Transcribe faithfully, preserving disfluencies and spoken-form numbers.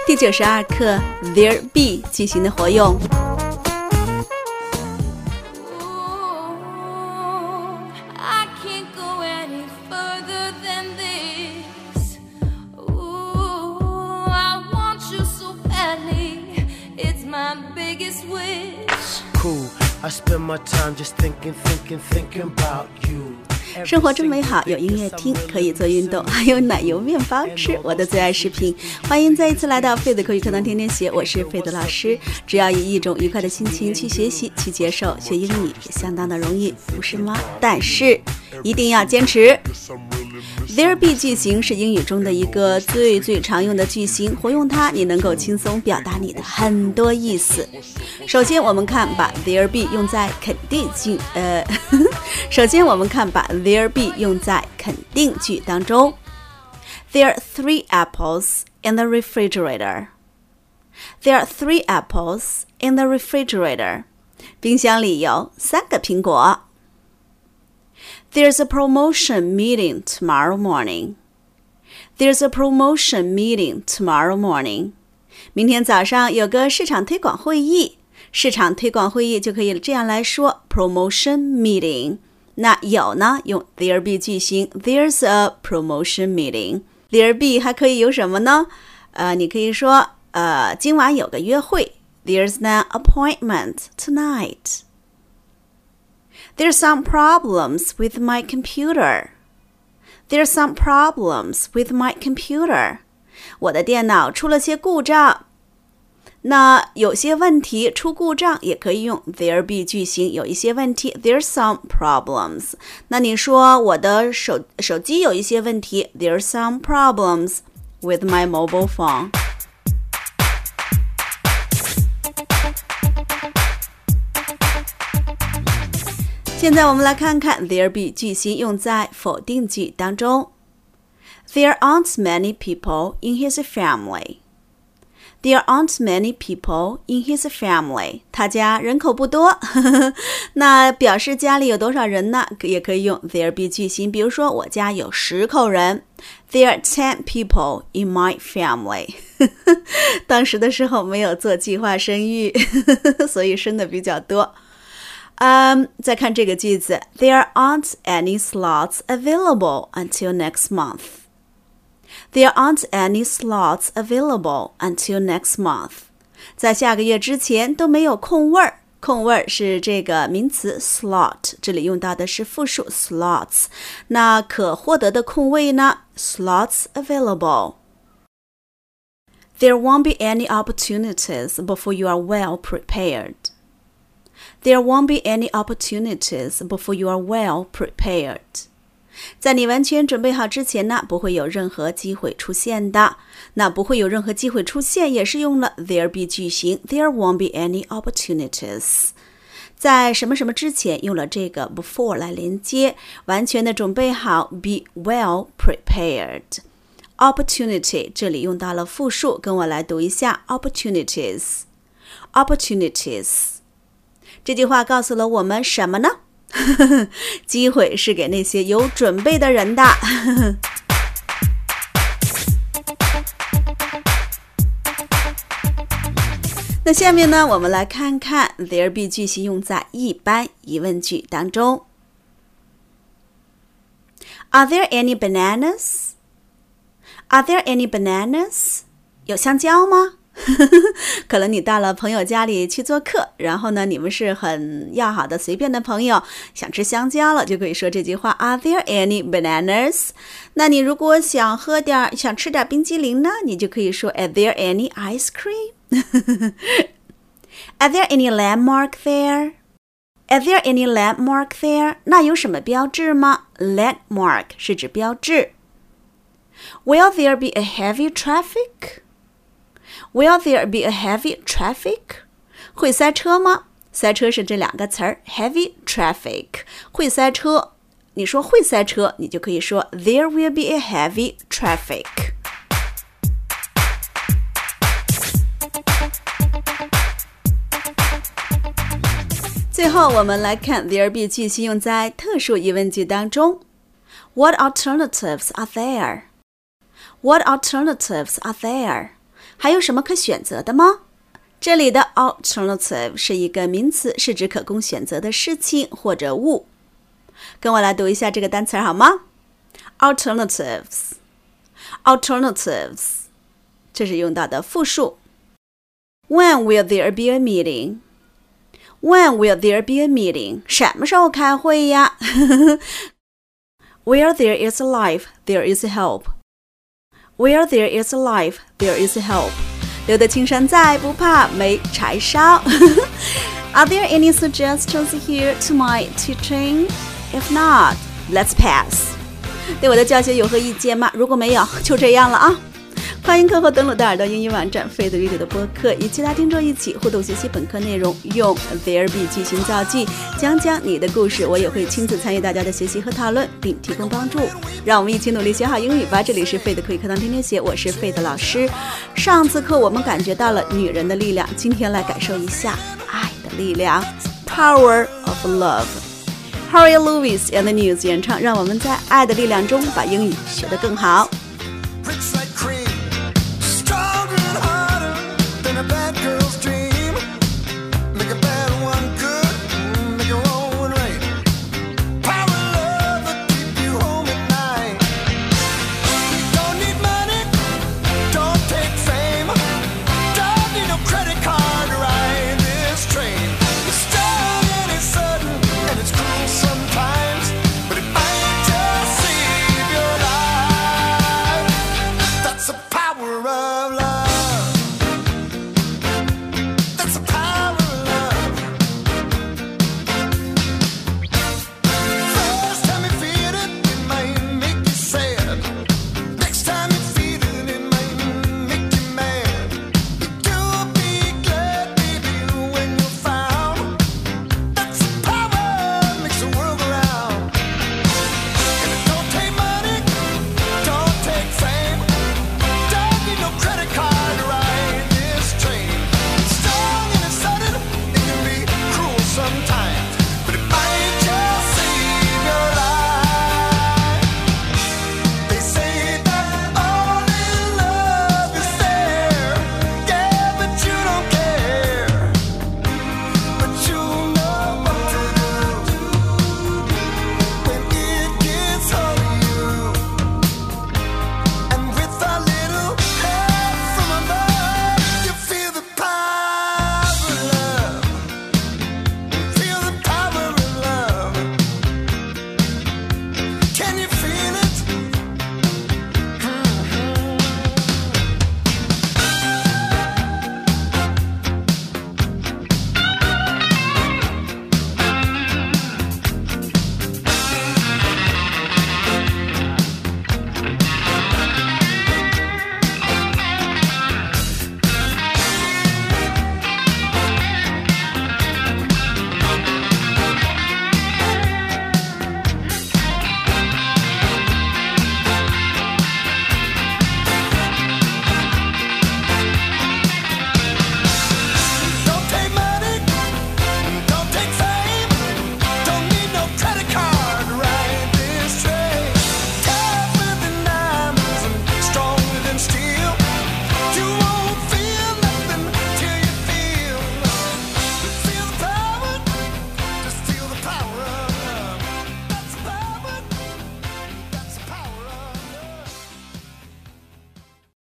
第九十二课 There be 句型的活用。生活真美好，有音乐听，可以做运动，还有奶油面包吃，我的最爱视频。欢迎再一次来到费德口语课堂天天学，我是费德老师。只要以一种愉快的心情去学习，去接受，学英语也相当的容易，不是吗？但是一定要坚持。There be 句型是英语中的一个最最常用的句型，活用它，你能够轻松表达你的很多意思。首先我们看把 there be 用在肯定句，呃，首先我们看把 there be 用在肯定句当中。There are three apples in the refrigerator. There are three apples in the refrigerator. 冰箱里有三个苹果。There's a promotion meeting tomorrow morning. There's a promotion meeting tomorrow morning. 明天早上有个市场推广会议，市场推广会议就可以这样来说 promotion meeting。那有呢，用 there be 句型 There's a promotion meeting. There be 还可以有什么呢？呃，你可以说呃，今晚有个约会 There's an appointment tonight.There's some problems with my computer. There's some problems with my computer. 我的电脑出了些故障。那有些问题出故障也可以用 there be 句型，有一些问题 There's some problems. 那你说我的手手机有一些问题 There's some problems with my mobile phone.现在我们来看看 there be 句型用在否定句当中。There aren't many people in his family. There aren't many people in his family. 他家人口不多。那表示家里有多少人呢？也可以用 there be 句型。比如说我家有十口人。There are ten people in my family. 当时的时候没有做计划生育，所以生的比较多。Um, 再看这个句子 There aren't any slots available until next month. There aren't any slots available until next month. 在下个月之前都没有空位儿。空位儿是这个名词 slot， 这里用到的是复数 slots。 那可获得的空位呢 slots available. There won't be any opportunities before you are well prepared.There won't be any opportunities before you are well prepared. 在你完全准备好之前呢，不会有任何机会出现的。那不会有任何机会出现也是用了 there be 句型 There won't be any opportunities. 在什么什么之前用了这个 before 来连接，完全的准备好 be well prepared. Opportunity 这里用到了复数，跟我来读一下 opportunities. Opportunities.这句话告诉了我们什么呢？机会是给那些有准备的人的。那下面呢，我们来看看 there be 句型用在一般疑问句当中。Are there any bananas? Are there any bananas? 有香蕉吗？可能你到了朋友家里去做客，然后呢，你们是很要好的随便的朋友，想吃香蕉了，就可以说这句话 Are there any bananas? 那你如果想喝点想吃点冰激凌呢，你就可以说 Are there any ice cream? Are there any landmark there? Are there any landmark there? 那有什么标志吗？ Landmark 是指标志。Will there be a heavy traffic?Will there be a heavy traffic? 会塞车吗？塞车是这两个词儿 heavy traffic 会塞车，你说会塞车，你就可以说 There will be a heavy traffic. 最后我们来看 there be 句型用在特殊疑问句当中。What alternatives are there? What alternatives are there? 还有什么可选择的吗？这里的 alternative 是一个名词，是指可供选择的事情或者物。跟我来读一下这个单词好吗？ alternatives alternatives 这是用到的复数。 When will there be a meeting? When will there be a meeting? 什么时候开会呀Where there is life, there is help. Where there is life, there is help. 留得青山在，不怕没柴烧。Are there any suggestions here to my teaching? If not, let's pass. 对我的教学有何意见吗？如果没有，就这样了啊。欢迎客户登录到耳朵英语网站 Faith Radio 的播客，与其他听众一起互动学习本课内容，用 There Be 句型造句，讲讲你的故事，我也会亲自参与大家的学习和讨论，并提供帮助。让我们一起努力学好英语吧！这里是 Faith 口语课堂天天学，我是 Faith 老师。上次课我们感觉到了女人的力量，今天来感受一下爱的力量 Power of Love。Harry Lewis and the News 演唱，让我们在爱的力量中把英语学得更好。